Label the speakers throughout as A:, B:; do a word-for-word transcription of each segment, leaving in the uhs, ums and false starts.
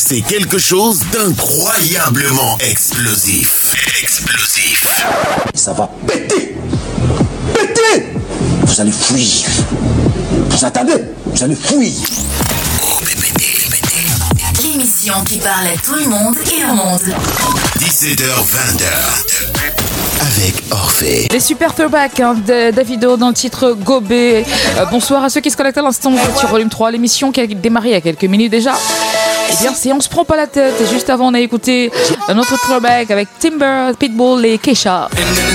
A: C'est quelque chose d'incroyablement explosif. Explosif.
B: Ça va péter. Péter. Vous allez fuir. Vous attendez. Vous allez fuir.
C: L'émission qui parle à tout le monde et au monde.
A: dix-sept heures vingt avec Orphée.
D: Les super throwbacks hein, de Davido dans le titre Gobé. Euh, bonsoir à ceux qui se connectent à l'instant sur Volume trois, l'émission qui a démarré il y a quelques minutes déjà. Eh bien, c'est On se prend pas la tête. Et juste avant, on a écouté un autre throwback avec Timber, Pitbull et Kesha.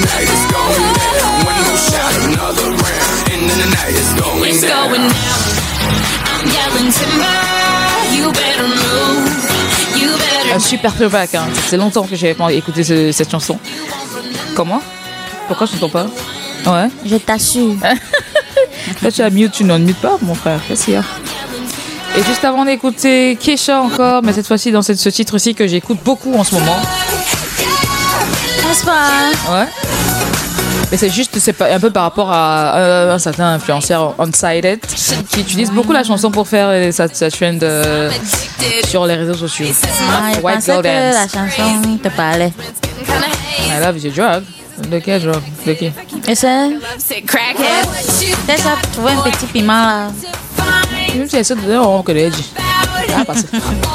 D: Un super throwback. Hein. C'est longtemps que j'avais pas écouté ce, cette chanson. Comment? Pourquoi je t'entends pas? Ouais.
E: Je t'assure.
D: Là, tu as mute, tu n'en mute pas, mon frère. Qu'est-ce qu'il y a? Et juste avant d'écouter Kesha encore, mais cette fois-ci dans cette, ce titre-ci que j'écoute beaucoup en ce moment.
E: N'est-ce pas?
D: Ouais. Mais c'est juste, c'est pas, un peu par rapport à euh, un certain influenceur Unsighted qui utilise beaucoup la chanson pour faire sa, sa trend euh, sur les réseaux sociaux.
E: Ah, je
D: White
E: pensais
D: Girl
E: que
D: Dance.
E: la chanson te parlait.
D: I love you, drug. De quel drug? De qui?
E: Et c'est... Peut-être ça trouver un petit piment là.
D: Même si elle se donne, on connaît. Ah, passé.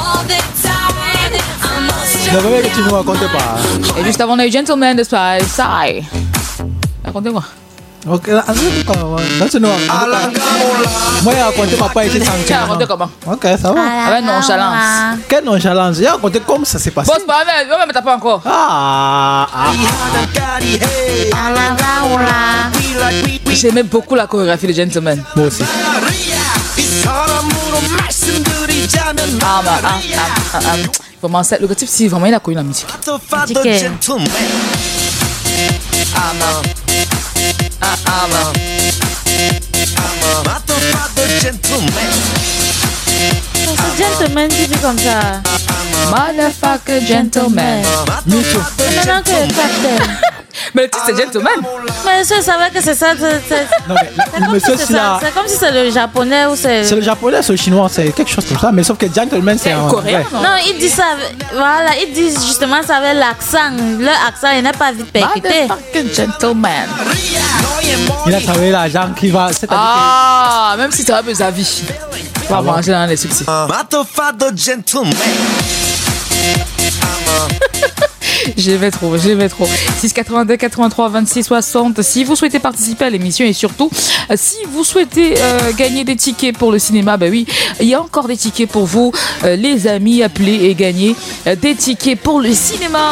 F: Je ne que tu nous racontes pas.
D: Et juste avant, on a eu Gentleman de Spy. Sai. Racontez-moi.
F: Ok, là, c'est nous. Moi, j'ai raconté ma pas été sanctionné.
D: Tu as raconté comment?
F: Ok, ça va.
D: Avec nonchalance.
F: Quelle nonchalance? J'ai raconté comme ça s'est passé.
D: Boss, pas même, mais t'as pas encore.
F: Ah, ah.
D: J'aimais beaucoup la chorégraphie de Gentleman.
F: Moi aussi.
D: Ah, bah, ah, ah, ah, ah. Vraiment, le type, si vraiment il a connu la musique.
E: Ticket.
D: Ah, ah, bah.
E: C'est gentleman qui dit comme ça.
D: Motherfucker gentleman.
E: C'est maintenant que le capitaine.
D: Mais le titre c'est Gentleman.
E: Mais je savais que c'est ça. C'est, c'est...
F: Non, mais
E: C'est
F: le
E: comme,
F: monsieur,
E: si c'est,
F: c'est
E: ça.
F: la-
E: C'est comme si c'est le japonais ou c'est...
F: c'est le japonais, c'est le chinois, c'est quelque chose comme ça. Mais sauf que gentleman, c'est un
D: Coréen,
F: vrai.
D: non?
E: Non, ils disent ça. avec- Voilà, ils disent justement ça avec l'accent. Leur accent, il n'est pas vite percuté.
D: Motherfucker gentleman.
F: Il a travaillé l'argent qui va. C'est-à-dire
D: Ah, même si tu as mes avis. On va manger dans les succès. Je vais trop, je vais trop. six quatre-vingt-deux quatre-vingt-trois vingt-six soixante. Si vous souhaitez participer à l'émission et surtout, euh, si vous souhaitez euh, gagner des tickets pour le cinéma, bah oui, il y a encore des tickets pour vous, euh, les amis. Appelez et gagnez euh, des tickets pour le cinéma.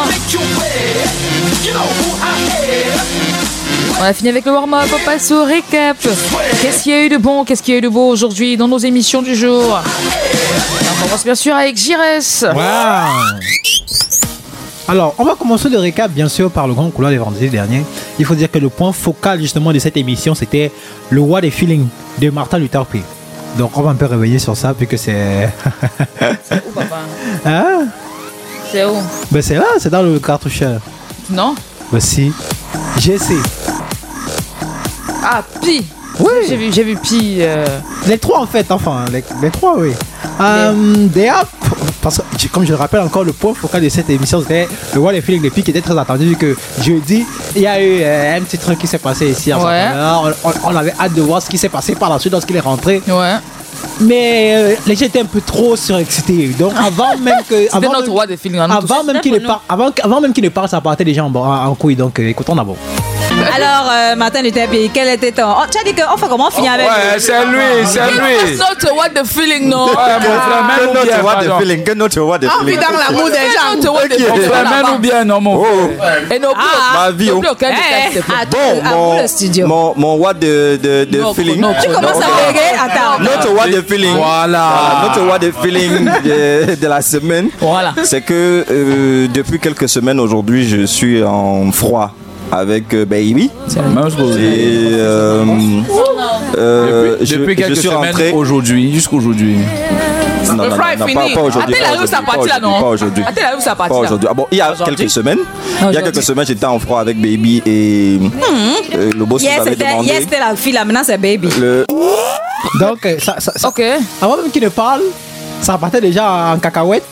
D: On a fini avec le warm-up, on passe au récap. Qu'est-ce qu'il y a eu de bon, qu'est-ce qu'il y a eu de beau aujourd'hui dans nos émissions du jour? On commence bien sûr avec Jires.
F: Wow. Alors, on va commencer le récap, bien sûr, par le grand couloir des vendredis derniers. Il faut dire que le point focal, justement, de cette émission, c'était le What a Feeling de Martin Luther King. Donc, on va un peu réveiller sur ça, puisque c'est...
D: C'est où, papa?
F: Hein?
D: C'est où?
F: Ben, c'est là, c'est dans le cartoucheur.
D: Non?
F: Ben, si. J'ai essayé.
D: Ah, Pi.
F: Oui.
D: J'ai vu, j'ai vu Pi. Euh...
F: Les trois, en fait, enfin, les, les trois, oui. Um, des apps, parce que, comme je le rappelle encore, le point focal de cette émission, c'était le What a Feeling de Pi qui était très attendu, vu que jeudi, il y a eu euh, un petit truc qui s'est passé ici. En
D: Ouais.
F: on, on, on avait hâte de voir ce qui s'est passé par la suite lorsqu'il est rentré.
D: Ouais.
F: Mais euh, les gens étaient un peu trop surexcités. Donc, avant même que.
D: C'était
F: avant
D: notre
F: même-
D: roi des films. hein,
F: Avant
D: tous.
F: même qu'il ne parle, avant, avant même qu'il ne parle, ça partait déjà en, en, en couille. Donc, euh, écoutons d'abord.
G: Alors, euh, Martin Luther King, quel était ton... Oh, tu as dit qu'on fait comment finir avec...
H: Ouais, c'est lui, c'est lui.
D: It's not what the feeling, non.
H: Ouais, mon frère,
I: Que
H: même ou
I: notre
H: bien,
I: what
H: pardon.
I: the feeling, que notre what the feeling.
G: dans l'amour des gens.
D: Not what the
H: Mon
D: feeling.
H: frère, même ou bien, non, mon frère.
D: Et nos
I: Ma vie, oh.
D: blocs, aucun détail, s'il te plaît.
G: à tout,
I: Bon,
G: à vous
I: mon,
G: le studio.
I: mon, mon what de, de, de
D: Notre,
I: feeling.
D: notre,
G: Tu commences à bégayer, attends.
I: Notre what the feeling.
H: Voilà.
I: Ah, notre what the feeling de, de la semaine.
D: Voilà.
I: C'est que euh, depuis quelques semaines aujourd'hui, je suis en froid avec euh, Baby.
H: C'est la même chose.
I: Et euh, euh,
H: Depuis,
I: je,
H: depuis
I: je
H: quelques
I: suis
H: semaines,
I: rentré.
H: aujourd'hui, jusqu'aujourd'hui.
I: Non, non, non,
D: fry
I: non,
D: fini.
I: pas, pas aujourd'hui.
D: Attends,
I: pas
D: là où ça
I: aujourd'hui,
D: partit, là,
I: pas
D: non?
I: aujourd'hui,
D: Attends, là où ça partit,
I: Pas
D: là.
I: aujourd'hui. Ah bon, il y a
D: Aujourd'hui?
I: quelques semaines. Il y a
D: aujourd'hui.
I: quelques semaines, j'étais en froid avec Baby et euh, le boss
G: Hier,
I: nous avait
G: c'était
I: demandé.
G: hier, c'était la fille, là, maintenant, c'est baby.
I: Le...
F: Donc, euh, ça, ça, ça-
D: Ok.
F: avant même qu'il ne parle, ça partait déjà en cacahuète.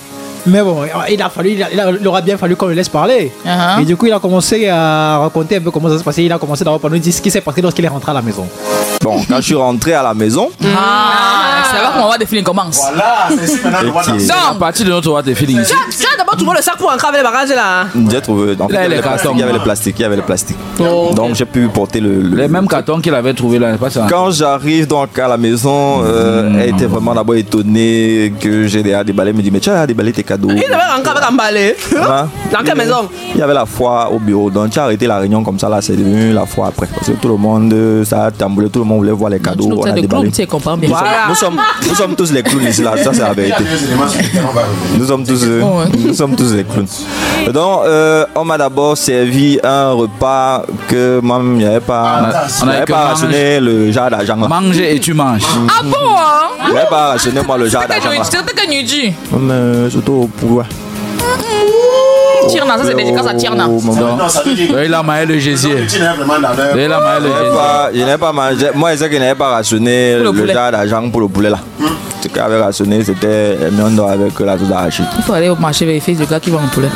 F: Mais bon, il a fallu, il, a, il, a, il aura bien fallu qu'on le laisse parler.
D: Uh-huh.
F: Et du coup, il a commencé à raconter un peu comment ça se passait. Il a commencé d'abord par nous dire ce qui s'est passé lorsqu'il est rentré à la maison.
I: Bon, quand je suis rentré à la maison.
D: Ah, c'est là qu'on va voir des feelings commencent.
J: Voilà, c'est ici maintenant qu'on va
H: C'est à partir de notre voir des feelings.
G: Tu as, tu as d'abord trouvé le sac pour entrer avec les bagages là.
I: J'ai trouvé. En fait,
H: Là,
I: il y
H: les
I: avait le plastique,
H: cartons.
I: il y avait le plastique, il y avait le plastique.
G: Oh, okay.
I: Donc j'ai pu porter le. le
H: Les mêmes cartons qu'il avait trouvé là, pas ça.
I: Quand j'arrive donc à la maison, euh, mmh. elle était vraiment d'abord étonnée que j'ai déjà déballé. Elle me dit, mais tu as déballé tes cadeaux.
G: Il avait rentré avec emballé.
I: Hein?
G: Dans quelle maison?
I: Il y avait la foire au bureau. Donc tu as arrêté la réunion comme ça, là, c'est devenu la foire après. Parce que tout le monde, ça a tamboulé, tout le monde voulait voir les cadeaux. On a déballé.
D: Tu comprends bien.
I: Nous,
G: Voilà.
I: sommes, nous, sommes, nous sommes tous les clowns ici, là. Ça, c'est la vérité. Nous sommes tous, euh,
D: Oh, ouais.
I: nous sommes tous les clowns. Donc, euh, on m'a d'abord servi un repas que moi, il n'y avait pas,
H: On a- on
I: il n'y avait
H: que
I: pas
H: mange.
I: rationné le genre d'argent là.
H: Mange et tu manges.
D: Ah bon, hein?
I: Il n'y avait pas rationné moi le genre d'argent là.
D: C'était que Nuji.
I: Mais surtout pour
D: Tire dans ça, c'est des quand ça tire dans.
J: Non, ça veut dire
H: Il a maillé le gésier.
J: que tu n'es vraiment dans leur.
H: Il a maillé le
I: Je n'avais
H: gésier.
I: pas, je n'avais pas mangé. Moi, je sais qu'il n'avait pas rationné
D: Pour le
I: le
D: poulet.
I: genre d'argent pour le poulet là. Ce qu'il avait rationné, c'était un miandre avec la sauce d'arachide.
D: Il faut aller au marché vérifier le gars qui vend un poulet.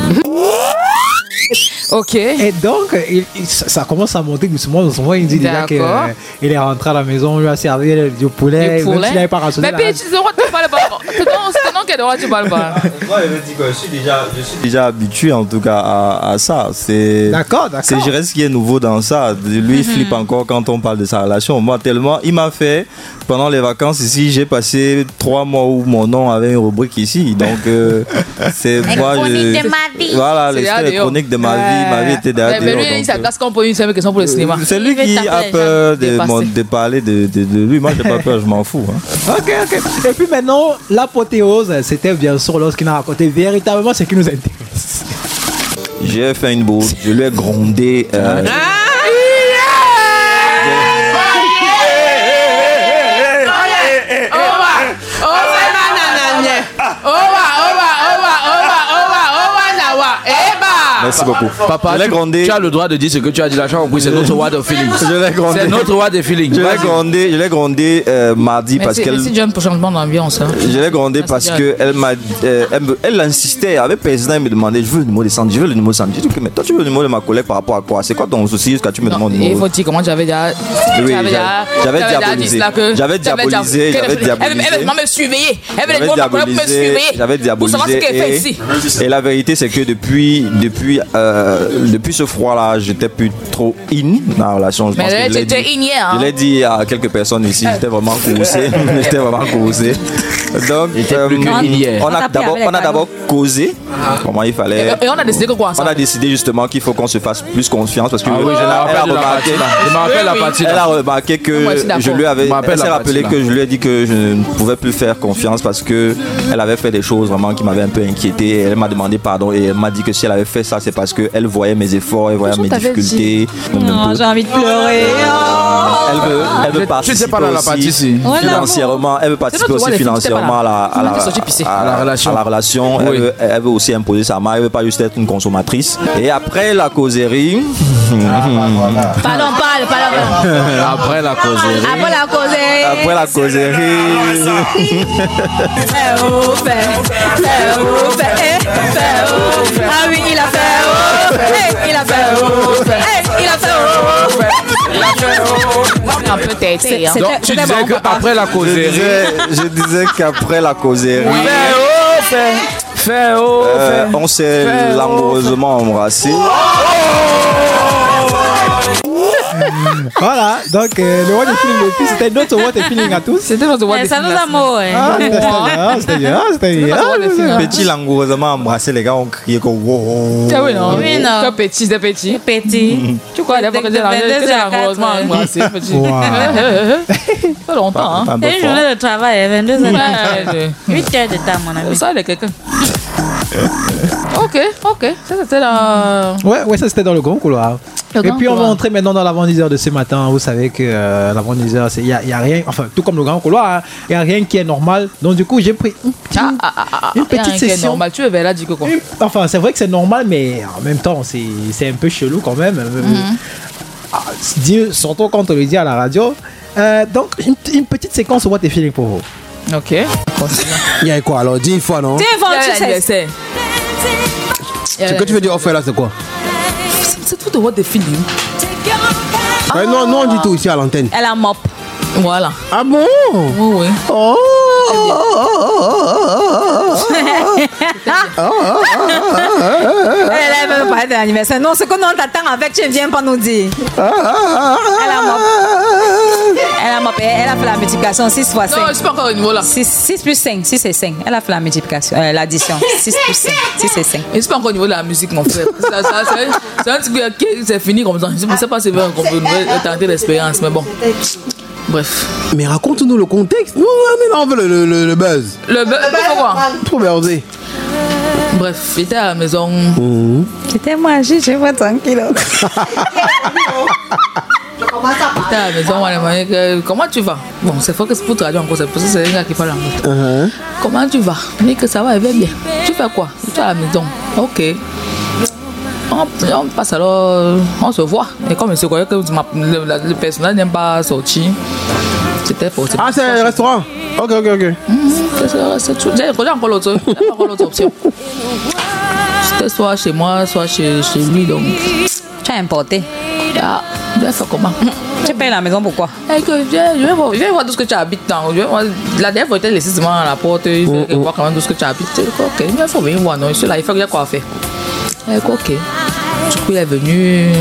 D: Ok.
F: Et donc, il, il- ça ça commence à monter doucement, doucement. Il dit déjà qu'il
D: D'accord.
F: est rentré à la maison, on lui a servi du poulet,
D: Du
F: même
D: poulet.
F: s'il n'avait pas rationné.
D: Mais puis, tu sais, tu parles pas. C'est non, c'est non, quel droit tu parles pas.
I: Moi, je me dis que je suis déjà, je suis déjà habitué en tout cas à, à ça. C'est,
F: D'accord, d'accord.
I: c'est je dirais ce qui est nouveau dans ça. Lui, il flippe encore quand on parle de sa relation. Moi, tellement, il m'a fait, pendant les vacances ici, j'ai passé trois mois où mon nom avait une rubrique ici. Donc, euh, c'est
E: Les
I: moi.
E: chroniques
I: je-
E: de ma vie.
I: Voilà,
D: C'est
I: les,
D: derrière
I: les
D: dehors.
I: chroniques de ma vie. Ma vie était derrière.
D: Mais
I: dehors,
D: lui, il
I: donc,
D: s'agace quand on pose une seule question pour le cinéma.
I: c'est lui
E: Il veut
I: qui
E: taper
I: a
E: les
I: peur de,
D: Dépasser.
I: mon- de parler de, de, de lui. Moi, j'ai pas peur, je m'en fous. Hein.
F: Ok, ok. Et puis maintenant, l'apothéose, c'était bien sûr lorsqu'il a raconté véritablement ce qui nous intéresse.
I: J'ai fait une bourde, je lui ai grondé. euh, Merci beaucoup.
H: Papa,
I: je l'ai
H: tu,
I: grondé.
H: tu as le droit de dire ce que tu as dit là. Tu as compris, c'est notre word of feelings.
I: Je l'ai grondé.
H: C'est notre word of feelings.
I: Je l'ai
H: Vas-y.
I: grondé, je l'ai grondé euh, mardi parce
D: Merci,
I: qu'elle.
D: merci John pour changement d'ambiance. Hein.
I: Je l'ai grondé
D: Merci,
I: parce
D: John.
I: que elle m'a, euh, elle, me- elle insistait avec président, elle me demandait, je veux le numéro de Sandy, je veux le numéro de Sandy. J'ai dit, mais toi tu veux le numéro de ma collègue par rapport à quoi? C'est quoi ton souci jusqu'à tu me
D: Non,
I: demandes le
D: et il
I: numéro?
D: faut dire comment j'avais déjà.
I: Oui,
D: j'avais déjà-
I: j'avais
D: déjà
I: diabolisé.
D: dit cela que-
I: J'avais diabolisé,
D: que-
I: j'avais
D: Elle
I: diabolisé.
D: elle veut me surveiller. Elle veut
I: J'avais
D: les pour me
I: diabolisé,
D: surveiller.
I: j'avais
D: Pour savoir ce
I: diabolisé
D: qu'elle fait
I: et,
D: ici.
I: et la vérité c'est que depuis depuis euh, depuis ce froid là j'étais plus trop in dans la relation. Je
D: Mais
I: pense que
D: là,
I: je l'ai
D: tu étais
I: dit.
D: in hier, hein.
I: Je l'ai dit à quelques personnes ici, j'étais vraiment courroucé, j'étais vraiment courroucé. Donc euh,
H: plus que in hier.
I: on
G: On
I: a
G: t'a pris
I: d'abord
G: avec
I: on a
G: les
I: d'abord causé comment il fallait.
D: Et, et on a décidé que quoi
I: On
D: ça
I: a décidé justement qu'il faut qu'on se fasse plus confiance parce que
H: Ah oui, je me
I: elle a- elle a
H: rappelle de la
I: remarqué.
H: partie là. Je me rappelle la
D: Oui,
H: partie
I: Elle a
H: là.
I: remarqué que
D: Moi aussi, d'accord.
I: je lui avais,
H: Je m'appelle
I: elle s'est
H: la
I: rappelé
H: partie,
I: que
H: là.
I: je lui ai dit que je ne pouvais plus faire confiance parce que elle avait fait des choses vraiment qui m'avaient un peu inquiété. Et elle m'a demandé pardon et elle m'a dit que si elle avait fait ça, c'est parce qu'elle voyait mes efforts, elle voyait
D: Qu'est-ce
I: mes
D: qu'on t'avait
I: difficultés. Un
G: Oh,
I: peu.
G: j'ai envie de pleurer. Oh.
I: Elle veut, elle veut
H: Tu sais
I: participer
H: pas là, la
I: aussi
H: partie ici.
G: Ouais,
I: financièrement. Elle veut participer
D: notre
I: aussi
D: droit, les filles, c'était pas
I: financièrement à la, à la,
D: On a sorti pisser.
I: à
H: À la relation.
I: à la relation.
H: Oui.
I: Elle, veut, elle veut aussi imposer sa main. Elle veut pas juste être une consommatrice. Et après la causerie.
E: Pardon, parle, parle.
H: Après la causerie.
E: Après la causerie.
I: Après la causerie.
G: Fait oh, fait, fait oh, fait, eh, fait oh, fait. Ah oui, il a fait oh, eh, il a fait oh, fait, eh, il a fait oh, fait. Il a fait oh.
D: Un peu têté. Hein.
G: C'est-
H: Donc tu
G: C'était
H: disais
G: bon, papa.
H: qu'après la
I: Je
H: causerie.
I: disais, je disais qu'après la causerie,
H: Fais oh, fais. Fais oh,
I: euh,
H: fais.
I: on s'est
H: Fais, oh,
I: langoureusement embrassé.
F: Voilà, donc euh, le What the Feeling, et puis c'était notre What the Feeling à tous.
D: C'était notre
E: Eh, Ça nous a mots, hein.
F: Ah, c'était bien, c'était bien, c'était bien.
I: Petit langoureusement embrassé, les gars ont crié comme wow.
D: Ah oui, non.
E: Oui, non.
D: T'es petit, t'es petit.
E: Petit.
D: Tu crois, d'abord que
E: De-
D: j'ai
E: de vingt-deux
D: la
E: à quatre,
D: heureusement
E: ouais.
D: embrassé, petit.
F: Wow.
D: Pas longtemps, hein.
I: Un peu
E: C'est une
I: fort.
E: journée de travail, vingt-deux heures.
D: Ouais,
E: huit heures de temps, mon ami.
D: ça, il y a quelqu'un. Ok, ok. Ça, c'était la.
F: Ouais, ouais, ça c'était dans le grand couloir.
D: Le
F: Et
D: grand
F: puis on va
D: couloir.
F: entrer maintenant dans l'avant-dix heures de ce matin. Vous savez que euh, l'avant-dix heures, il n'y a, y a rien, enfin tout comme le grand couloir, il n'y a rien qui est normal. Donc du coup, j'ai pris une petite,
D: Ah, ah, ah, ah,
F: une
D: y a
F: petite
D: rien qui est
F: session.
D: normal. Tu veux là, du coup, quoi.
F: Une- Enfin, c'est vrai que c'est normal, mais en même temps, c'est c'est un peu chelou quand même. Ah, Dieu, surtout quand on le dit à la radio. Euh, donc, une, une petite séquence What the Feeling pour vous.
D: Ok.
G: Il y a quoi alors? Dis une fois, non?
E: Dis une fois,
D: Il y a
E: tu sais.
D: l'anniversaire.
G: Ce que tu veux dire offert là, c'est quoi?
D: C'est tout de what the feeling.
G: Ouais, non, non, du tout ici à l'antenne.
E: Elle a mop.
D: Voilà.
G: Ah bon?
D: Oui, oui.
G: Oh!
K: Elle ne veut pas être d'anniversaire. Non, ce que nous t'attend avec, tu ne viens pas nous dire. Elle a mop. Elle a mop. Elle a fait la multiplication six fois cinq.
D: Non, je suis pas encore au niveau là.
K: six plus cinq, six et cinq. Elle a fait la multiplication, euh, l'addition. six plus cinq, six et cinq.
D: Et je suis pas encore au niveau de la musique, mon frère. Ça, ça, c'est, c'est un truc qui c'est fini comme ça. Je ne sais pas si c'est vrai qu'on peut tenter l'expérience, mais bon. Bref.
G: Mais raconte-nous le contexte. Non, mais non, on veut le, le, le, le buzz.
D: Le buzz, pourquoi?
G: Trop buzzer.
D: Bref, j'étais à la maison.
G: Mmh.
K: C'était moi, je suis pas tranquille.
D: J'étais à la maison, on m'a demandé que, comment tu vas? Bon, c'est faux que c'est pour traduire encore, c'est pour ça que c'est un gars qui parle anglais.
G: Uh-huh.
D: Comment tu vas? Je dis que ça va, elle va bien. Tu fais quoi? Je suis à la maison. Ok. On, on passe alors, on se voit. Et comme je sais que le, le personnage n'aime pas sortir, c'était pour.
G: Ah, c'est un restaurant? Ok, ok, ok.
D: Mmh, c'est tout. J'ai encore l'autre, encore l'autre option. C'était soit chez moi, soit chez, chez lui. Donc.
K: Tu as importé.
D: Ah, je vais faire comment?
K: Tu payes la maison pourquoi?
D: Et que je, je, vais voir, je vais voir tout ce que tu habites dans. Je vais voir, la dernière fois, j'étais laissé seulement à la porte. Je vais mm-hmm. voir quand même tout ce que tu habites. Ok, il faut venir voir. Non, je suis là, il faut que j'ai quoi faire. Et ok. Du coup, il est venu.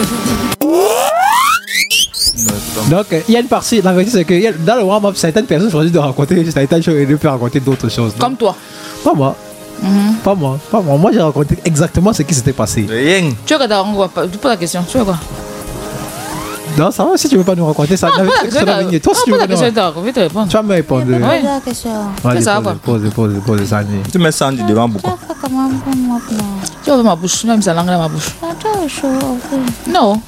F: Donc, il y a une partie, la vérité, c'est que y a, dans le warm-up, certaines personnes choisissent de raconter certaines choses et de faire raconter d'autres choses.
D: Comme toi.
F: Pas moi. Mm-hmm. Pas moi. Pas moi. Moi, j'ai raconté exactement ce qui s'était passé.
I: Rien.
D: Tu veux que tu racontes? Tu poses la question. Tu veux quoi?
F: Non, ça va, si tu veux pas nous raconter ça.
D: Non,
F: non,
D: pas la question.
F: Toi, si tu veux
D: la question, je vais te répondre.
F: Tu vas me répondre.
E: Oui. La question.
F: Vas-y,
D: ça
F: pose, pose, pose, pose, pose, Sandy.
I: Tu mets Sandy devant beaucoup.
D: Tu ouvres ma bouche, même sa langue dans ma bouche. Non.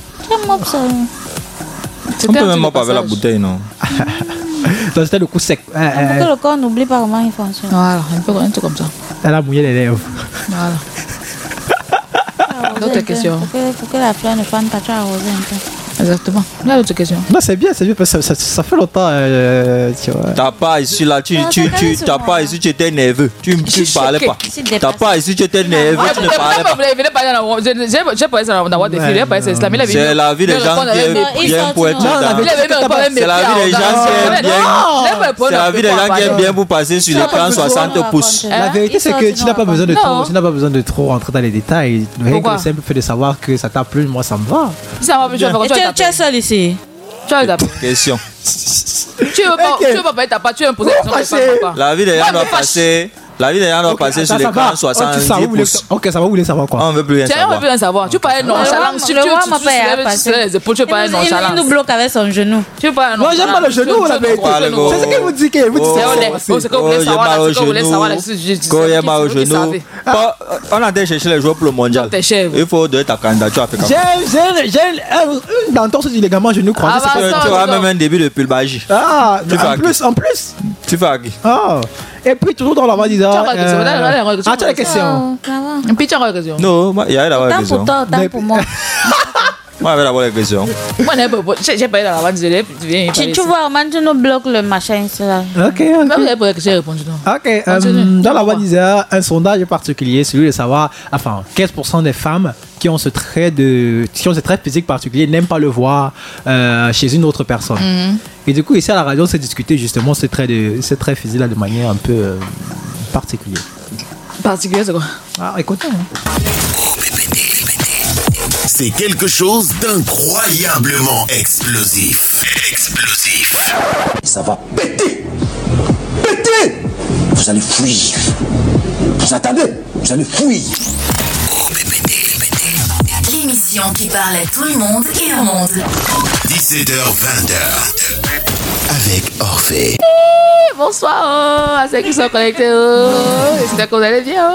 I: On peut même pas avec la bouteille, non?
F: C'était le coup sec.
E: Pour que le corps n'oublie pas comment il fonctionne.
D: Voilà, un peu un truc comme ça.
F: Elle a mouillé les lèvres.
D: Voilà. D'autres questions.
E: Pour que, pour que la fleur ne fane pas, tu as arrosé un peu.
D: Exactement. Il y a d'autres questions.
F: Non, c'est bien, c'est bien parce que ça, ça, ça fait longtemps. Euh, tu vois.
I: T'as pas ici là, tu, tu, tu, t'as pas ici, tu étais nerveux. Tu ne parlais pas. T'as pas ici, tu étais nerveux, tu ne parlais pas.
D: J'ai pas ça dans votre défi,
I: c'est la vie des gens qui aiment bien pour être là. C'est la vie des gens qui aiment bien. C'est la vie des gens qui aiment bien pour passer sur l'écran soixante pouces.
F: La vérité, c'est que tu n'as pas besoin de trop, tu n'as pas besoin de trop rentrer dans les détails. Le simple fait de savoir que ça t'a plu, moi ça me va.
D: Ça va, je vais
E: tu es seul ici.
D: Tu as une
I: question.
D: Tu veux pas, tu veux pas payer ta part, tu veux me poser la question.
I: La vie des gens doit passer. La vie des gens doit passer sur l'écran soixante-dix pouces.
F: Ok, ça va, vous voulez savoir quoi?
I: On veut plus rien savoir.
D: On veut plus rien savoir. Tu parles nonchalant. Tu lèves les épaules, tu parles nonchalant.
E: Il nous bloque avec son genou.
D: Tu parles
F: nonchalant. Moi, j'aime pas le genou, la vérité. C'est ce que vous dites.
D: C'est ce que vous voulez savoir. C'est ce que vous voulez savoir.
I: Quand il y a mal au genou, on a été chercher les joueurs pour le mondial. Il faut donner ta candidature à Pékin.
F: J'ai une entorse du ligament genou croisé.
I: Tu as même un début de pulbage.
F: Ah, en plus, en plus.
I: Tu fais à qui?
F: Ah. Et puis toujours dans la voie d'Isa. Ah, tu as la question.
D: Et puis tu as la question.
I: Non, il y a la question.
E: Tant pour toi, tant pour moi.
I: Moi, j'avais la bonne question.
D: Moi, j'ai pas eu la vanne.
E: Tu vois, maintenant, tu nous bloques le machin.
F: Ok, ok.
D: J'ai répondu non.
F: Ok, euh, dans la voie d'Isa, un sondage particulier, celui de savoir, enfin, quinze pour cent des femmes qui ont ce trait de, qui ont ce trait physique particulier n'aiment pas le voir euh, chez une autre personne. Mm-hmm. Et du coup, ici à la radio, on s'est discuté justement ce trait de, ce trait physique là de manière un peu euh, particulière.
D: Particulier, c'est quoi?
F: Ah, écoutez.
A: C'est quelque chose d'incroyablement explosif. Explosif.
B: Ça va péter. Péter. Vous allez fuir. Vous attendez? Vous allez fuir.
C: L'émission qui parle à tout le monde et au monde.
A: dix-sept heures vingt avec Orphée.
D: Bonsoir à ceux qui sont connectés. J'espère que vous allez bien.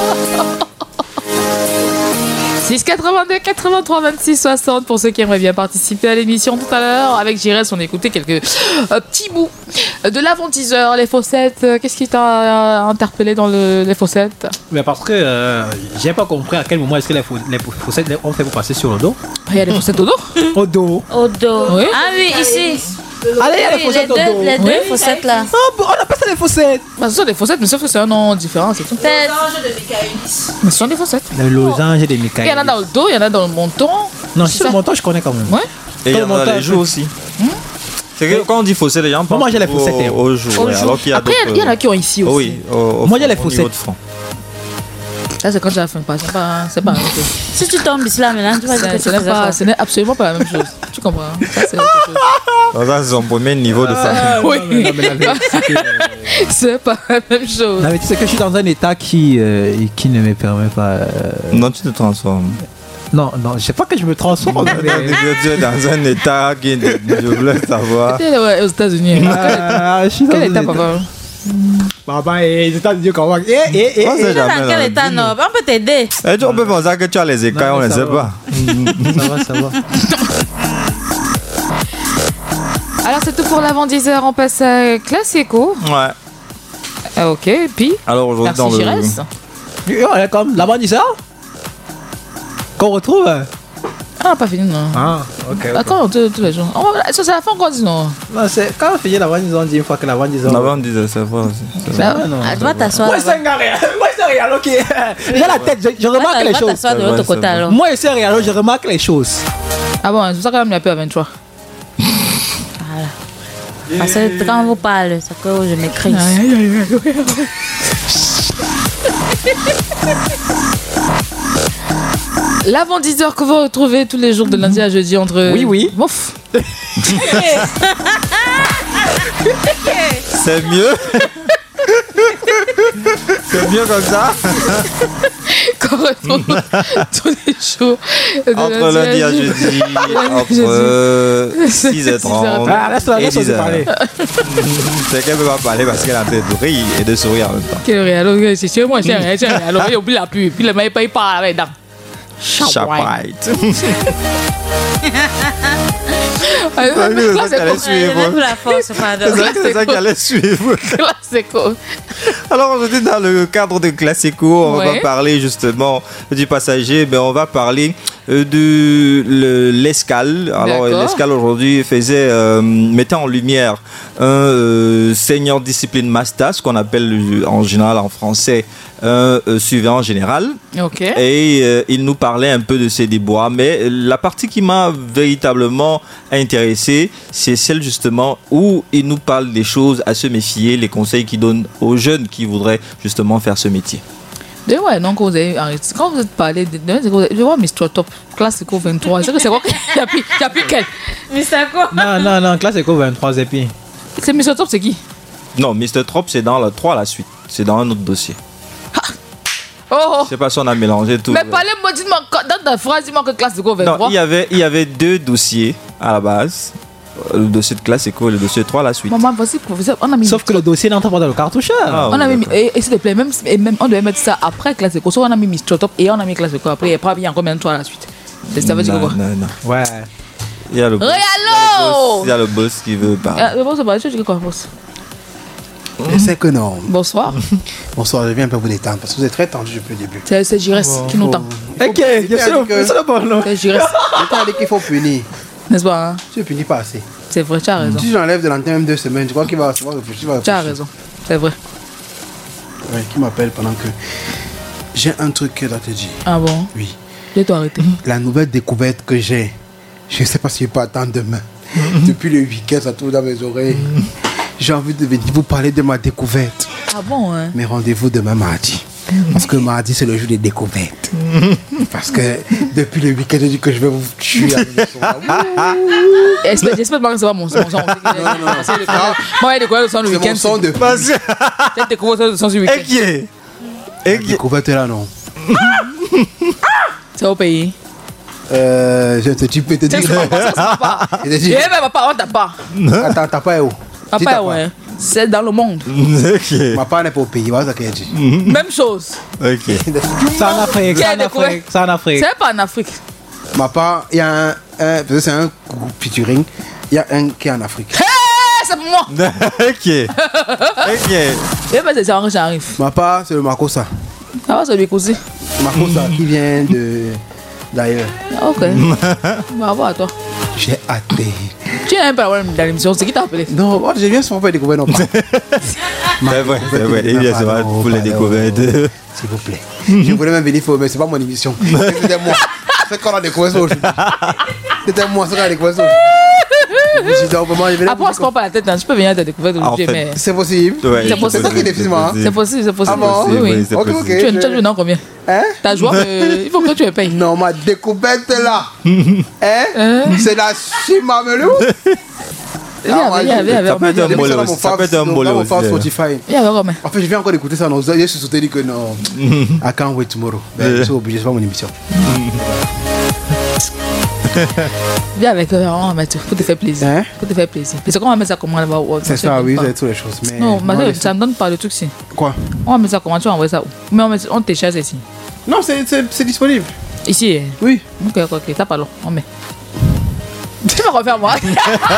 D: six quatre-vingt-deux quatre-vingt-trois vingt-six soixante pour ceux qui aimeraient bien participer à l'émission tout à l'heure. Avec Jires, on écoutait quelques euh, petits bouts de l'avant-teaser, les faussettes. Qu'est-ce qui t'a interpellé dans le, les faussettes?
F: Mais parce que euh, j'ai pas compris à quel moment est-ce que les, les faussettes ont fait pour passer sur le dos.
D: Il y a des faussettes au dos.
F: Au dos.
E: Au dos.
D: Oui.
E: Ah oui, ici.
F: Allez, il y a les
E: Oui,
F: faussettes
E: les deux,
F: Toto.
E: les deux
D: Oui.
E: faussettes là.
F: Ah, bon, on appelle ça des faussettes.
D: Bah, ce sont des faussettes, mais sauf que c'est un nom différent, c'est tout.
E: C'est-
D: Mais ce sont des faussettes.
F: Le losange des
D: Il
F: Michael.
D: y en a dans le dos, il y en a dans le menton.
F: Non,
D: C'est
F: sur le
D: ça.
F: montant, je connais quand même.
D: Ouais.
I: Et il y en a
F: Comment
I: dans les
F: t'as-
I: joues aussi. C'est que quand on dit fossé, les gens pensent
F: Moi, j'ai les
I: au-
F: faussettes, hein.
I: aux joues.
D: Au
I: ouais,
D: jour.
I: Alors qu'il y a
D: Après, il y a- il y en a qui ont ici aussi.
I: Oui, au- au
F: Moi, j'ai les
I: front, au niveau
F: faussettes.
I: de front.
D: Ça, c'est quand j'ai la faim pas. C'est pas, c'est pas la même chose.
E: Si tu tombes ici là maintenant, tu vas dire
D: Ça,
E: que
D: Ce
E: tu
D: n'est
E: faisais
D: pas-
E: quoi?
D: ce n'est absolument pas la même chose. Tu comprends? Ça, c'est autre chose.
I: Donc ça, c'est son premier niveau de famille.
D: Ah, oui.
F: Non, mais la vérité, c'est que, euh,
D: C'est pas la même chose.
F: la vérité, c'est que je suis dans un état qui, euh, qui ne me permet pas. euh,
I: Non, tu te transformes.
F: Non, non, je sais pas que je me transforme. mais-
I: Tu es dans un état qui. Je voulais savoir.
D: Tu es ouais, aux États-Unis.
F: Ah, je suis dans
D: Quel
F: un
D: état,
F: état-
D: papa?
F: Papa, et les États-Unis, comment? Eh, eh, eh,
I: On
F: eh.
I: sait
E: Tu es
I: jamais.
E: dans quel
I: là,
E: état,
I: dis-nous.
E: non? On peut t'aider.
I: Eh, tu- On peut penser que tu as les écailles,
F: Non,
I: on ne
F: ça
I: sait
F: va.
I: pas.
F: Ça va, ça va.
D: Alors, c'est tout pour l'avant dix heures. On passe à Classico.
I: Ouais.
D: Ah, ok, puis.
I: Alors aujourd'hui,
D: Merci,
I: dans
D: j'y
I: le.
D: reste.
F: Yo, elle est comme la bande ça qu'on retrouve.
D: Ah, pas fini, non.
F: Ah, ok. ok.
D: D'accord, tous tous les jours. On va- Ça, c'est la fin qu'on dit, non?
F: Non, c'est quand on fait la bande, ils ont dit une fois que la bande, ils ont.
I: La bande disait c'est vrai aussi. C'est
D: Ça-
I: vrai.
F: Ah, non.
E: Ah, tu vas t'asseoir.
F: Moi,
E: là-bas.
F: c'est un rien. Moi, c'est rien, ok. J'ai la tête, je, je
E: Va
F: remarque les
E: va
F: choses.
E: t'asseoir de
I: C'est
E: l'autre
I: vrai,
E: côté
I: c'est
E: alors.
F: Moi, c'est rien, je remarque les choses.
D: Ah bon, c'est pour ça qu'on a mis un peu à vingt-trois.
E: Parce que quand on vous parle, c'est que je m'écris.
D: L'avant dix heures que vous retrouvez tous les jours de lundi à jeudi entre.
F: Oui, oui.
D: Mouf.
I: C'est mieux. C'est mieux comme ça.
D: Qu'on retrouve tous les jours. de
I: Entre lundi à jeudi, entre six heures trente
F: Ah, laisse-la,
I: et
F: laisse-la
I: dix heures.
F: parler.
I: C'est qu'elle ne peut pas parler parce qu'elle est en train de rire et de sourire en même temps.
D: Quel réel, ok, c'est chez moi, c'est rien, c'est rien. Alors, il oublie la pub, puis le mec, il parle avec dedans.
I: Chapite.
D: Ah, mais
I: C'est
D: là,
I: ça
D: c'est
I: qu'elle allait
D: quoi?
I: suivre.
E: la force, pardon.
I: C'est ça- c'est ça qu'elle allait suivre.
D: Là, c'est quoi?
I: Alors aujourd'hui, dans le cadre de Classico, on va
D: Ouais.
I: pas parler justement du passager, mais on va parler euh, de le- l'escale. Alors
D: D'accord.
I: l'escale aujourd'hui faisait euh, mettait en lumière un euh, senior discipline master, ce qu'on appelle euh, en général en français un euh, suivant général.
D: Ok.
I: Et euh, il nous parlait un peu de ses déboires. Mais la partie qui m'a véritablement intéressé, c'est celle justement où il nous parle des choses à se méfier, les conseils qu'il donne aux jeunes qui voudraient justement faire ce métier.
D: De ouais, donc vous avez arrêté. Quand vous êtes parlé de. de- de- Je vois mister Top, Classico vingt-trois. C'est que c'est quoi? Il y a plus, il y a plus quel?
E: Mais c'est quoi?
F: Non, non, non, classe éco vingt-trois et puis.
D: C'est mister Top, c'est qui?
I: Non, mister Trop, c'est dans la trois à la suite. C'est dans un autre dossier.
D: Oh, oh.
I: Je sais pas si on a mélangé tout.
D: Mais parlez-moi, dites-moi, dans ta phrase, dis-moi que Classico
I: Non,
D: vingt-trois.
I: il y avait, il y avait deux dossiers à la base. Le dossier de classe éco et le dossier trois à la suite.
D: Maman, voici, professeur, on a mis.
F: Sauf que le dossier n'entre pas dans le cartoucheur.
I: Ah,
D: On a
I: oui,
D: mis, et, et s'il te plaît, même, et même, on devait mettre ça après Classico. Soit on a mis mister Top et on a mis Classico après. Et après, il y a encore même toi à la suite. C'est- Ça veut dire
I: non,
D: quoi?
I: non, non.
F: Ouais.
I: Il y a le boss,
D: Réalo!
I: il y a le boss qui veut parler.
D: Ah, bon, c'est pas, je dis quoi, boss?
L: Je sais que non.
D: Bonsoir.
L: Bonsoir, je viens un peu vous détendre parce que vous êtes très tendu depuis le début.
D: C'est c'est Giresse qui nous tend.
L: Ok,
F: je sais le- c'est le bon nom.
D: C'est Giresse,
L: Je t'ai dit qu'il faut punir.
D: n'est-ce pas? Hein?
L: Tu ne punis pas assez.
D: C'est vrai, tu as raison.
L: Si j'enlève de l'antenne même deux semaines, tu crois qu'il va, tu vas réfléchir, il va
D: Tu as
L: réfléchir.
D: raison. C'est vrai.
L: Ouais, qui m'appelle pendant que. J'ai un truc que là te dire.
D: Ah bon?
L: Oui.
D: Je dois arrêter.
L: La nouvelle découverte que j'ai, je ne sais pas si je peux attendre demain. Depuis le week-end, ça tourne dans mes oreilles. J'ai envie de venir vous parler de ma découverte.
D: Ah bon, hein?
L: Mais rendez-vous demain mardi. Parce que mardi, c'est le jour des découvertes. Parce que depuis le week-end, j'ai dit que je vais vous tuer. avec le son.
D: J'espère j'espère pas que c'est pas mon son. Non, non, non. Moi, il découvre le son du
L: C'est
D: week-end.
L: mon son de
D: J'ai découvert le son du week-end.
I: Et qui est
L: La découverte là, non.
D: C'est au pays.
L: Euh, je te, tu peux te dire.
D: C'est pas, c'est pas.
L: Je te
D: Eh
L: dis.
D: ben, papa, on t'a pas.
L: Attends, t'as pas où? Si
D: Papa,
L: t'as
D: ouais. C'est dans le monde.
I: Ok.
L: Ma part n'est pas au pays, voilà ce qu'elle dit.
D: Même chose.
I: Ok.
F: C'est en Afrique,
D: Qui
F: c'est
D: a
F: en
D: découvert?
F: Afrique, c'est en Afrique.
D: C'est pas en Afrique.
L: Ma part, il y a un. un parce que c'est un groupe featuring. Il y a un qui est en Afrique.
D: Hé, c'est pour moi.
I: Ok. Ok.
D: Eh ben, c'est ça, j'arrive.
L: Ma part, c'est le Makossa.
D: Ça va, c'est lui cousin.
L: Makossa qui vient de. D'ailleurs.
D: Ok. Bravo à toi.
L: J'ai hâté.
D: Tu n'as même pas dans l'émission, c'est qui t'a appelé?
L: Non, moi, je viens souvent pour les découvertes, non pas.
I: C'est vrai, c'est vrai. Il vient souvent pour les découvertes.
L: S'il vous plaît. Je voulais même venir, mais c'est pas mon émission. C'était moi. C'est quand on a découvert ça aujourd'hui. C'était moi, c'est quand on a découvert ça aujourd'hui.
D: Après, on se prend pas la tête, hein. Je peux venir à ta découverte aujourd'hui, mais.
L: C'est possible.
I: Ouais,
D: c'est possible.
L: C'est ça qui est difficile, hein.
D: C'est possible, c'est possible.
L: Ah bon?
D: Oui, oui.
L: Ok, ok.
D: Tu as joué dans combien?
L: Hein?
D: T'as joué, il faut que tu le payes.
L: Non, ma découverte là. Hein? C'est la Chimamelou.
D: Viens, viens, viens.
I: Ça peut être un bolé aussi. Ça peut être un bolé aussi.
L: Spotify. En fait, je viens encore d'écouter ça. Non, je suis sauté dit que non. I can't wait tomorrow. Ben, je suis obligé, c'est pas mon émission.
D: Viens avec eux, on va mettre pour te faire plaisir. Hein? Pour te faire plaisir. Parce qu'on va mettre ça comment là-bas.
L: C'est ça, oui, c'est toutes les choses. Mais
D: non, mais ça ne donne pas le truc si.
L: Quoi?
D: On va mettre ça comment tu vas envoyer ça où? Mais on, met, on télécharge ici.
L: Non, c'est disponible.
D: Ici?
L: Oui.
D: Ok, ok, ok. T'as pas long. On met. Tu vas refaire moi. Tu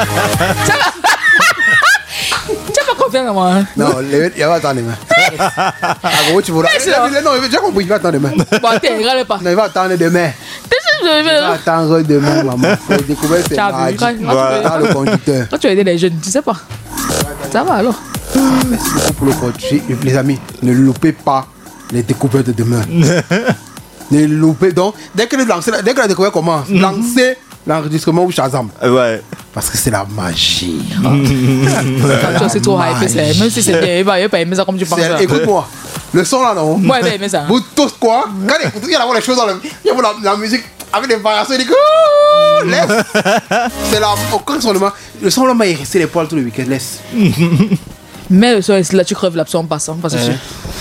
D: vas confier en moi.
L: Non, il va attendre demain. Ah, gros, tu voudras. Non, j'ai compris, il va attendre demain.
D: Bon, t'es regarde pas.
L: Non, il va attendre demain. Il va attendre demain, maman. Faut découvrir ses marges. Dans le conducteur.
D: Quand tu as aidé les jeunes, tu sais pas. Ça va alors.
L: Merci beaucoup pour le conduit. Les amis, ne loupez pas les découvertes de demain. Ne loupez donc. Dès que, lancez, dès que la découverte commence, lancez l'enregistrement ou Shazam.
I: Ouais.
L: Parce que c'est la magie.
D: C'est trop hype, même si c'est bien, il va pas aimer ça comme tu penses.
L: Écoute-moi, le son là, non?
D: Moi, il va aimer ça.
L: Vous tous quoi? Quand il y a les choses dans le. Il y a la, la musique avec des variations, il dit que. Laisse. C'est la. Quand seulement. Le son là m'a resté les poils tout le week-end, laisse.
D: Mais le son là, tu creves l'absent en passant. Parce que je.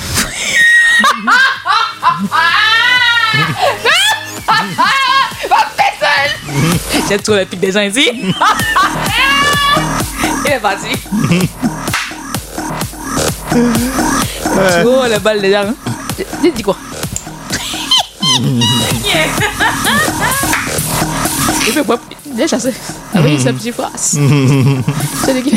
D: J'ai trop les pics des gens ici. Il est parti. Oh, les balles des gens. J'ai dit quoi? Il fait quoi? Il est chassé. Avec sa petite phrase. C'est dégueu.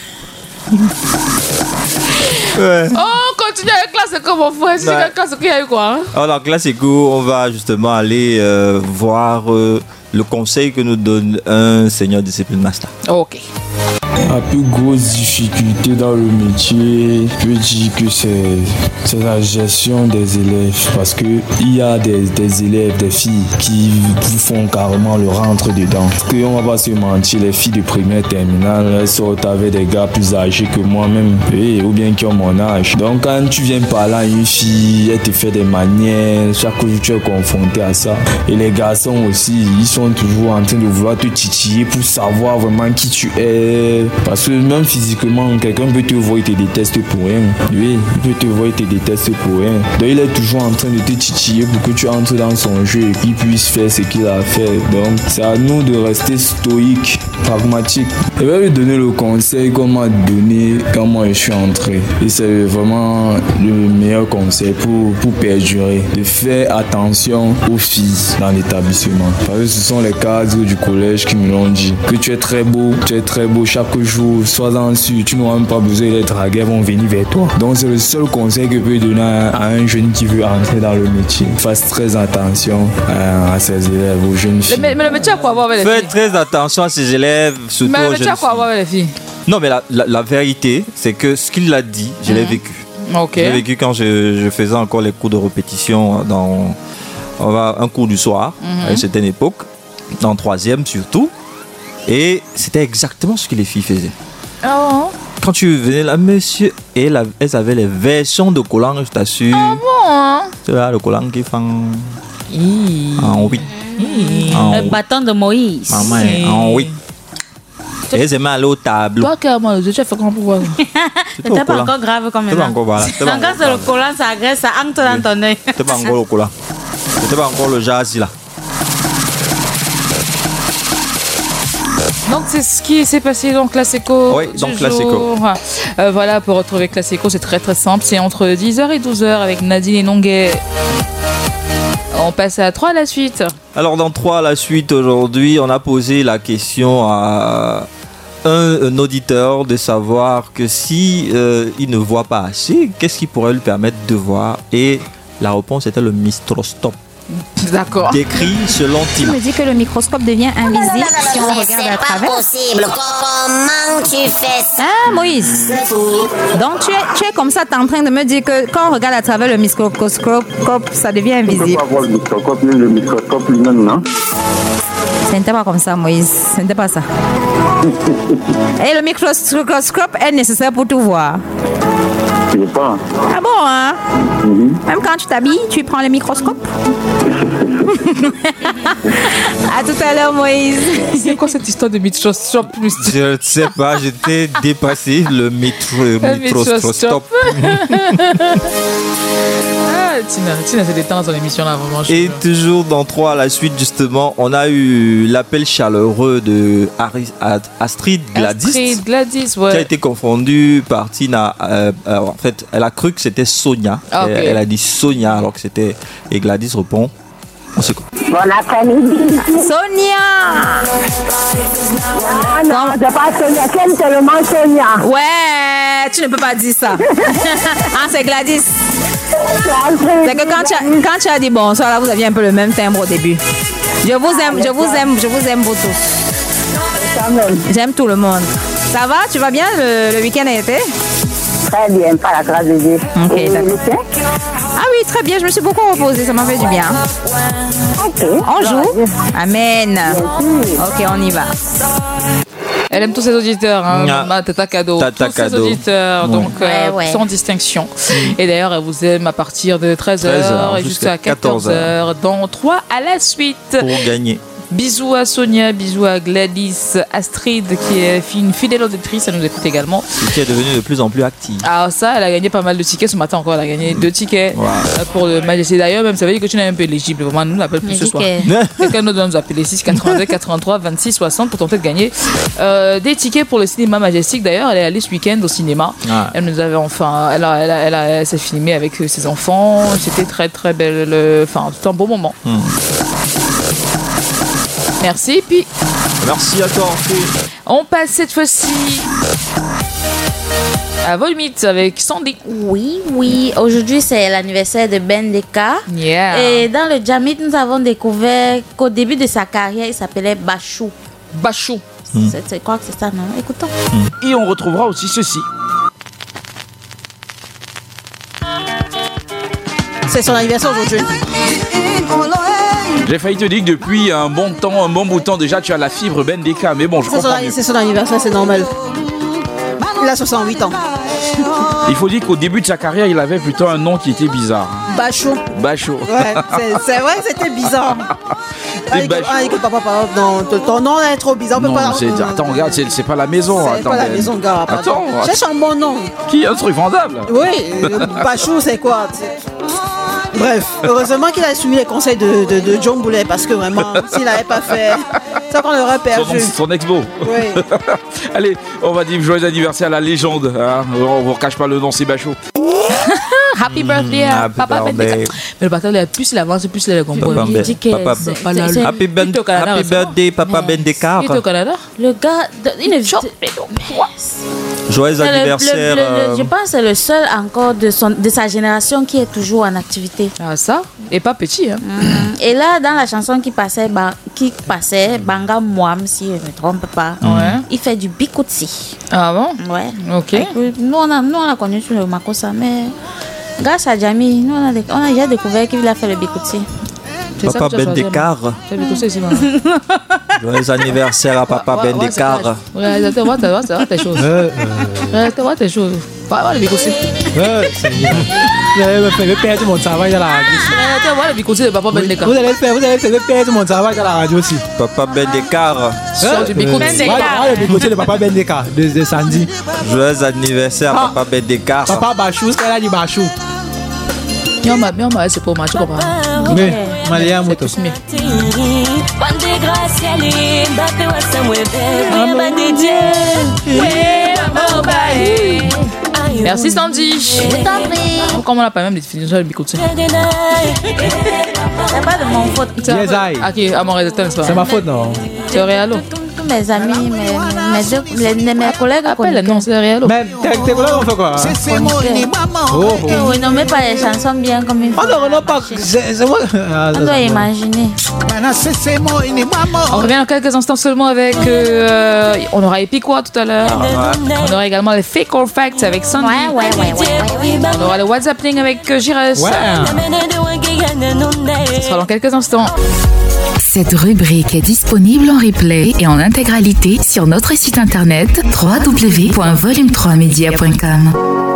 D: Ouais. Oh, on continue avec classe comme mon frère. C'est la classe qu'il y a eu quoi?
I: Alors, classe éco, on va justement aller euh, voir euh, le conseil que nous donne un senior discipline master.
D: Ok.
H: La plus grosse difficulté dans le métier, je peux dire que c'est, c'est la gestion des élèves. Parce qu'il y a des, des élèves, des filles qui vous font carrément le rentre dedans. Parce qu'on va pas se mentir, les filles de première terminale, elles sortent avec des gars plus âgés que moi-même, et, ou bien qui ont mon âge. Donc quand tu viens parler à une fille, elle te fait des manières, chaque jour tu es confronté à ça. Et les garçons aussi, ils sont toujours en train de vouloir te titiller pour savoir vraiment qui tu es. Parce que même physiquement, quelqu'un peut te voir et te déteste pour rien. Oui, il peut te voir et te déteste pour rien. Donc il est toujours en train de te titiller pour que tu entres dans son jeu et qu'il puisse faire ce qu'il a à faire. Donc c'est à nous de rester stoïque, pragmatique. Je vais lui donner le conseil qu'on m'a donné quand moi je suis entré. Et c'est vraiment le meilleur conseil pour, pour perdurer. De faire attention aux filles dans l'établissement. Parce que ce sont les cadres du collège qui me l'ont dit. Que tu es très beau, tu es très beau chaque jour, sois-en sûr, tu n'auras même pas besoin d'être dragué, vont venir vers toi. Donc c'est le seul conseil que je peux donner à un jeune qui veut entrer dans le métier. Fasse très attention à, à ses élèves, aux jeunes filles.
D: Mais, mais le métier à quoi avoir avec les filles?
I: Faites très attention à ses élèves, surtout
D: mais
I: aux jeunes
D: le métier à quoi avoir avec les filles?
I: Non, mais la, la, la vérité, c'est que ce qu'il a dit, je l'ai
D: Mm-hmm.
I: vécu.
D: Ok.
I: Je l'ai vécu quand je, je faisais encore les cours de répétition dans on va, un cours du soir,
D: Mhm.
I: à une certaine époque, dans le troisième surtout. Et c'était exactement ce que les filles faisaient.
D: Oh.
I: Quand tu venais là, monsieur, et la, elles avaient les versions de collant, je t'assure.
D: Ah bon, hein?
I: C'est là le collant qui fait en,
D: Hi.
I: en huit. En
E: Le
I: huit.
E: bâton de Moïse.
I: Maman, en huit. Et elles aimaient aller au tableau.
D: Toi, carrément, tu as fait comment pour voir?
I: C'était au
E: C'était pas
I: collant.
E: encore grave comme
I: C'était pas
E: ça.
I: encore, voilà. C'était pas
E: Donc quand
I: encore
E: c'est le
I: grave.
E: collant, ça agresse, ça entre dans ton œil.
I: C'était pas encore le collant. C'était pas encore le jazz là.
D: Donc c'est ce qui s'est passé dans Classico.
I: Oui, dans
D: du
I: Classico.
D: jour. Euh, voilà, pour retrouver Classico, c'est très très simple. C'est entre dix heures et douze heures avec Nadine et Nonguet. On passe à trois à la suite.
I: Alors dans trois à la suite aujourd'hui, on a posé la question à un, un auditeur de savoir que si euh, il ne voit pas assez, qu'est-ce qui pourrait lui permettre de voir? Et la réponse était le mistrostop.
D: D'accord.
I: décrit selon
K: Tu
I: Tina.
K: me dis que le microscope devient invisible si on le regarde à travers.
M: Possible. Comment tu fais ça?
K: Ah, Moïse. Donc, tu es, tu es comme ça, tu es en train de me dire que quand on regarde à travers le microscope, ça devient invisible.
N: On peut pas voir le microscope, mais le microscope lui-même, non?
K: Ce n'était pas comme ça, Moïse. Ce n'était pas ça. Et le microscope est nécessaire pour tout voir.
N: Je sais pas.
K: Ah bon, hein? Mm-hmm. Même quand tu t'habilles, tu prends le microscope. À tout à l'heure, Moïse.
D: C'est quoi cette histoire de microscope?
I: Je ne sais pas, j'étais dépassé. Le métro, microscope.
D: Ah, Tina, Tina s'est détendue dans son émission là, vraiment.
I: Et toujours dans trois à la suite, justement, on a eu l'appel chaleureux de Harry, Astrid Gladys.
D: Astrid Gladys, ouais.
I: Qui a été confondue par Tina. Euh, euh, en fait, elle a cru que c'était Sonia.
D: Ah, okay.
I: elle, elle a dit Sonia alors que c'était. Et Gladys répond. On sait quoi.
M: Bon après-midi.
K: Sonia!
M: Ah non, c'est pas Sonia, j'aime tellement Sonia.
K: Ouais, tu ne peux pas dire ça. Ah, c'est Gladys. C'est que quand tu, as, quand tu as dit bonsoir, là, vous aviez un peu le même timbre au début. Je vous aime, je vous aime, je vous aime vous tous. J'aime tout le monde. Ça va? Tu vas bien? Le, le week-end a été?
M: Très bien, par la grâce de Dieu.
K: Ok, d'accord. Ah oui, très bien, je me suis beaucoup reposée, ça m'a fait du bien.
M: Ok.
K: On joue? Amen. Ok, on y va.
D: Elle aime tous ses auditeurs, hein.
I: Ah.
D: Ma tata cadeau.
I: Tata
D: tous
I: cadeau.
D: ses auditeurs,
I: Ouais.
D: donc euh,
K: Ouais, ouais.
D: sans distinction. Et d'ailleurs, elle vous aime à partir de treize heures,
I: treize heures
D: et jusqu'à
I: jusqu'à
D: quatorze heures. Dans trois à la suite.
I: Pour gagner.
D: Bisous à Sonia, bisous à Gladys, Astrid qui est une fidèle auditrice, elle nous écoute également.
I: Et qui est devenue de plus en plus active.
D: Ah ça, elle a gagné pas mal de tickets ce matin encore, elle a gagné deux tickets
I: Wow.
D: euh, pour le Majesté. D'ailleurs, même ça veut dire que tu n'es un peu éligible, vraiment, nous l'appelle plus
K: Mais
D: ce
K: dis
D: soir.
K: que-
D: Quelqu'un d'autre doit nous appeler six quatre-vingt-deux quatre-vingt-trois vingt-six soixante pour tenter de gagner euh, des tickets pour le cinéma Majestic. D'ailleurs, elle est allée ce week-end au cinéma.
I: Ah.
D: Elle nous avait enfin, elle, a, elle, a, elle, a, elle s'est filmée avec ses enfants. C'était très très belle, le- enfin, c'était un beau moment.
I: Hmm.
D: Merci. Puis
I: Merci à toi, Orphée.
D: on passe cette fois-ci à Volmit avec Sandy.
E: Oui, oui. Aujourd'hui, c'est l'anniversaire de Ben Deka.
D: Yeah.
E: Et dans le Jamit, nous avons découvert qu'au début de sa carrière, il s'appelait Bachou.
D: Bachou.
E: C'est, c'est quoi que c'est ça, non? Écoutons.
O: Et on retrouvera aussi ceci.
K: C'est son anniversaire aujourd'hui.
O: J'ai failli te dire que depuis un bon temps, un bon bout de temps déjà, tu as la fibre Ben Deka. Mais bon, je
K: C'est son,
O: comprends mieux.
K: c'est son anniversaire, c'est normal. Il a soixante-huit ans.
O: Il faut dire qu'au début de sa carrière, il avait plutôt un nom qui était bizarre.
K: Bachou.
O: Bachou.
K: Ouais, c'est, c'est vrai que c'était bizarre. Ah, écoute,
O: Bachou.
K: ah, écoute, papa, papa, non, ton- ton nom est trop bizarre. On peut
O: Non,
K: pas.
O: c'est, attends, regarde, c'est, c'est pas la maison.
K: C'est
O: attends,
K: pas la
O: Ben.
K: maison, gars.
O: Attends,
K: Pardon. Cherche un bon nom.
O: qui un truc vendable?
K: Oui, euh, Bachou, c'est quoi? C'est- Bref, heureusement qu'il a suivi les conseils de, de, de John Boulet parce que vraiment, s'il n'avait pas fait, ça qu'on aurait
O: Son,
K: perdu.
O: son ex-beau.
K: Oui.
O: Allez, on va dire joyeux anniversaire à la légende. Hein. On vous cache pas le nom, c'est Bachou.
D: Happy birthday à
I: happy
D: Papa Ben
I: birthday.
D: Deka. Mais le bâtard, plus il avance, plus il a compris.
I: Papa
D: Il
I: Ben-
D: dit que
I: Papa
D: c'est-
I: Ben-
D: pas la-
E: c'est-
I: Happy, ben-
D: Il est au Canada,
I: happy
D: récemment.
I: birthday, Papa Ben Deka.
D: Il est au Canada?
E: Le gars, de- il ne
I: Joyeux
E: C'est le- le-
I: anniversaire.
E: le- le-
I: euh,
E: je pense que c'est le seul encore de, son, de sa génération qui est toujours en activité.
D: Ah ça? Et pas petit, hein?
E: Et là, dans la chanson qui passait, ba- qui passait Banga Moam, si je ne me trompe pas,
D: Ouais.
E: il fait du bikutsi.
D: Ah bon?
E: Ouais.
D: Ok.
E: Écoute, Nous, on a, nous, on a connu sur le Makossa, mais grâce à Jamie, nous, on a, déc- on a déjà découvert qu'il a fait le bikutsi.
D: C'est ça
I: Papa
D: que tu as
I: Ben
D: choisi,
I: Dekar.
D: non? C'est le conseil, c'est bon.
I: Joyeux anniversaire à Papa Ben Dekar.
D: Réalisateur, vois, vois, vois tes choses.
F: Euh,
D: Réalisateur, vois tes choses. Va voir le bicossi.
F: euh, Seigneur. Vous allez me faire perdre mon travail dans la radio.
D: Réalisateur, vois le bicossi de Papa Ben Deka.
F: Vous allez faire, vous allez faire perdre mon travail dans la radio aussi.
I: Papa Ben Dekar.
D: Sur du bicossi.
F: Voilà le bicossi de Papa Ben Deka, de, de Sandy.
I: Joyeux anniversaire à
F: Ah.
I: Papa Ben Dekar.
F: Papa Bachou, c'est qu'elle a dit Bachou.
D: Non, ma bien, c'est pour moi, tu comprends?
F: Oui, Malia Moto.
D: Merci Sandy. Comment on n'a pas même les définitions de bicotine?
E: C'est pas de mon faute.
F: Yes, I.
D: Ok, à mon réalisateur, n'est-ce pas?
F: C'est ma faute, non?
D: C'est Réalo.
E: tous mes amis, mes, mes, deux, les, mes collègues.
D: Appelle, non, c'est réel.
F: Mais tes tes collègues ont fait quoi? Oh, oh.
E: Oui, non, mais pas les chansons bien comme il faut.
F: Oh non, non, pas. C'est c'est moi. Ah,
E: On doit imaginer.
D: On revient dans quelques instants seulement avec. Euh, on aura Epiqua tout à l'heure. On aura également les Fake or Facts avec Sandy.
E: Ouais, ouais, ouais, ouais, ouais.
D: On aura le WhatsApping avec euh, Gires.
F: Ouais.
D: Ce sera dans quelques instants.
C: Cette rubrique est disponible en replay et en intégralité sur notre site internet w w w point volume trois media point com.